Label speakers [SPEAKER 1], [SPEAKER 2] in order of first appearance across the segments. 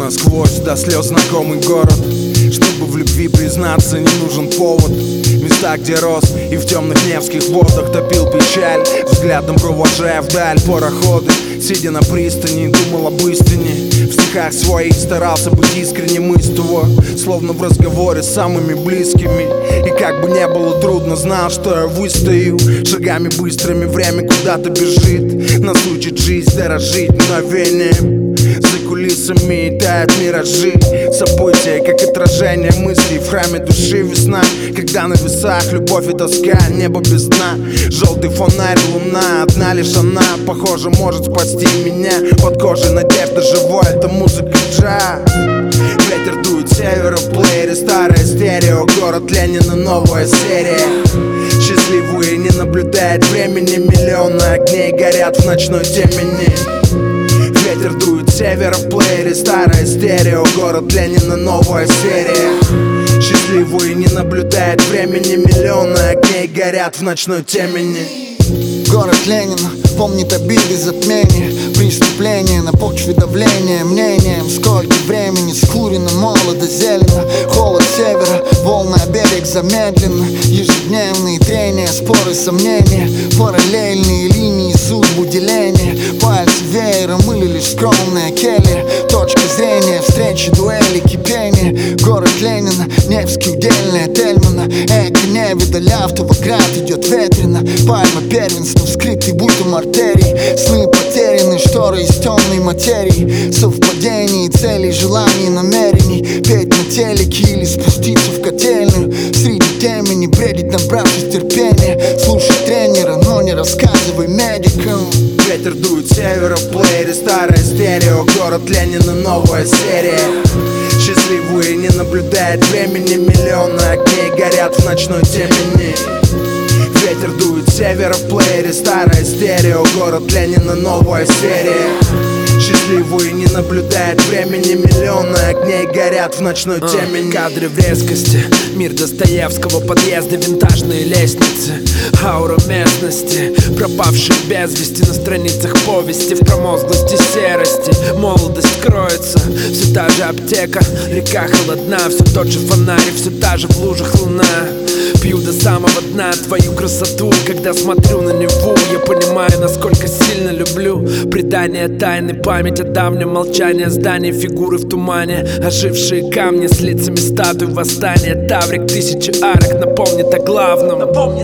[SPEAKER 1] насквозь до слез знакомый город. Чтобы в любви признаться, не нужен повод. Места, где рос и в темных невских водах топил печаль, взглядом провожая вдаль пароходы. Сидя на пристани, думал об истине. В стихах своих старался быть искренним из того, словно в разговоре с самыми близкими. И как бы не было трудно, знал, что я выстою. Шагами быстрыми время куда-то бежит. Нас учит жизнь дорожить мгновением. За кулисами тают миражи. События, как отражение мыслей в храме души. Весна, когда на весах любовь и тоска, небо без дна. Желтый фонарь, луна, одна лишь она, похоже, может спасти меня. Под кожей надежда живой, это музыка джаз. Ветер дует с севера, в плеере старое стерео. Город Ленина, новая серия. Счастливые не наблюдает времени. Миллионы огней горят в ночной темени. Ветер дует с севера, в плеере старое стерео. Город Ленина, новая серия. Счастливые не наблюдает времени. Миллионы огней горят в ночной темени.
[SPEAKER 2] Город Ленина помнит обиды, затмения, преступления на почве давления мнением. Сколько времени скурено, молодо, зелено. Холод севера, волны о берег замедленно. Ежедневные трения, споры, сомнения. Параллельные линии, судьбу деления. Пальцы веером или лишь скромная келья. Точка зрения, встречи, дуэли, кипение. Город Ленина, Невский, удельная Тельмана. Эко невидаль, Автовократ идет ветрено. Пальма первенства, вскрытый будто артерий. Сны потеряны, шторы из темной материи. Совпадений, целей, желаний, намерений. Петь на телеке или спуститься в котельную. Среди темени бредить, набравшись терпения. Слушай тренера, но не рассказывай медикам.
[SPEAKER 1] Ветер дует с севера, в плеере старое стерео. Город Ленина, новая серия. Счастливые не наблюдает времени. Миллионы огней горят в ночной темени. Ветер дует с севера, в плеере старое стерео. Город Ленина, новая серия. Счастливые не наблюдает времени. Миллионы огней горят в ночной темени.
[SPEAKER 3] Кадры в резкости, мир Достоевского, подъезды, винтажные лестницы. Аура местности, пропавшие без вести на страницах повести. В промозглости серости молодость кроется. Все та же аптека, река холодна. Все тот же фонарь, все та же в лужах луна. Пью до самого дна твою красоту. Когда смотрю на Неву, я понимаю, насколько сильно люблю. Предание тайны, память о давнем молчании. Здания, фигуры в тумане, ожившие камни с лицами статуй восстания. Таврик, тысячи арок напомнит о главном.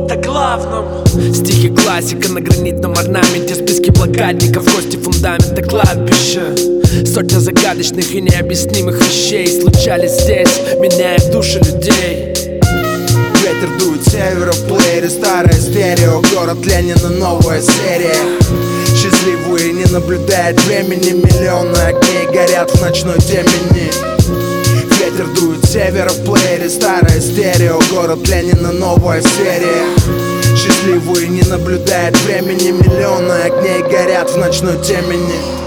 [SPEAKER 3] Стихи классика на гранитном орнаменте. Списки блокадников, кости фундамента кладбища. Сотня загадочных и необъяснимых вещей случались здесь, меняя души людей.
[SPEAKER 1] Ветер дует с севера, в плеере старое стерео. Город Ленина, новая серия. Счастливые не наблюдает времени. Миллионы огней горят в ночной темени. Ветер дует с севера, в плеере старое стерео. Город Ленина, новая серия. Счастливые не наблюдает времени. Миллионы огней горят в ночной темени.